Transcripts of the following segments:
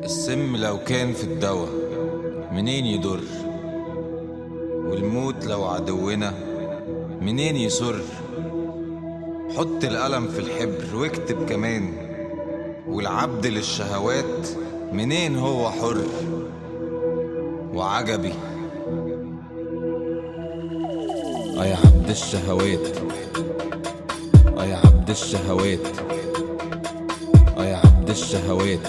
السم لو كان في الدوا منين يضر، والموت لو عدونا منين يسر. حط القلم في الحبر واكتب كمان، والعبد للشهوات منين هو حر. وعجبي يا عبد الشهوات، يا عبد الشهوات، يا عبد الشهوات،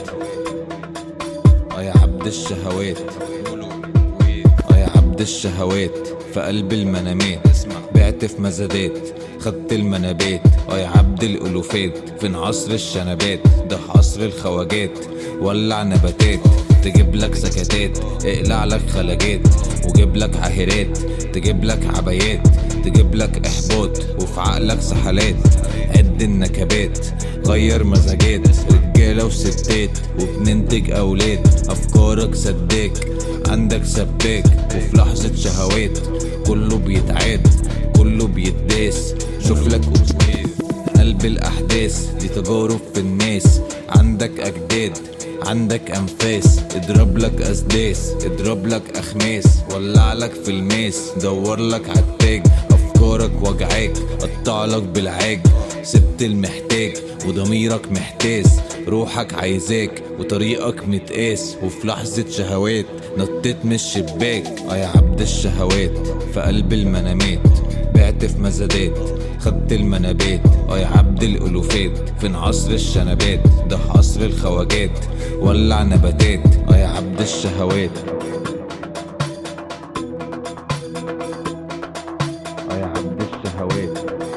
يا عبد الشهوات، يا عبد الشهوات. في قلب المنامات بعت في مزادات، خدت المنابات. يا عبد الالوفات، فين عصر الشنبات؟ ده عصر الخواجات. ولع نباتات تجيب لك سكتات، اقلع لك خلاجات وجيب لك عاهرات، تجيب لك عبايات، تجيب لك احباط وفي عقلك سحلات. عد النكبات غير مزاجات، رجاله وستات وبننتج اولاد. افكارك سداك عندك سباك، وفي لحظه شهوات كله بيتعاد كله بيتداس. شوف لك قلب الاحداث دي تجارب في الناس. عندك اجداد عندك انفاس، اضرب لك اسداس اضرب لك اخماس. ولع لك في الماس دور لك عالتاج. افكارك وجعاك قطع لك بالعاج. سبت المحتاج وضميرك محتاس، روحك عايزاك وطريقك متقاس. وفي لحظة شهوات نطيت من الشباك. يا عبد الشهوات في قلب المنامات بعت في مزادات، خدت المنابات. يا عبد الالوفات، فين عصر الشنبات؟ ده عصر الخواجات. ولع نباتات يا عبد الشهوات، يا عبد الشهوات.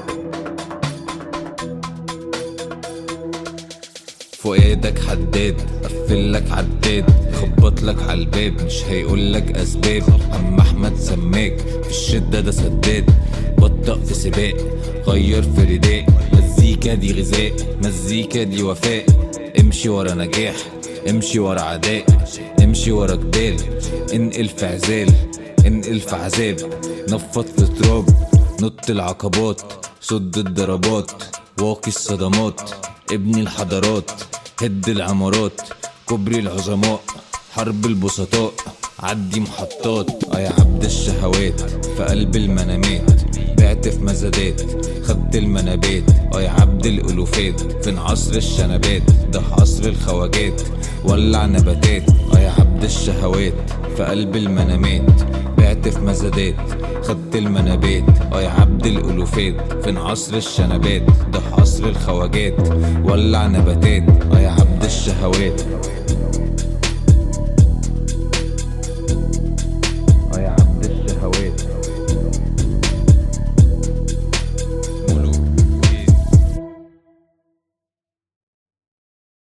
فؤادك حداد قفلك عداد، خبط لك عالباب مش هيقولك اسباب. عم احمد سماك في الشدة ده سداد، بطأ في سباق غير في رداء. مزيكا دي غذاء مزيكا دي وفاء. امشي ورا نجاح امشي ورا عداء، امشي ورا جبال انقل في عزال انقل في عذاب. نفض في تراب نط العقبات، صد الضربات واقي الصدمات. ابني الحضارات هد العمارات، كبري العظماء حرب البسطاء. عدي محطات يا عبد الشهوات في قلب المنامات بعت في مزادات، خدت المنابات. يا عبد الالوفات، فين عصر الشنبات؟ ده عصر الخواجات. ولع نباتات يا عبد الشهوات في قلب المنامات بعت في مزادات، خدت المنابات. يا عبد الالوفات، فين عصر الشنبات؟ ده عصر الخواجات. ولع نباتات يا عبد الشهوات.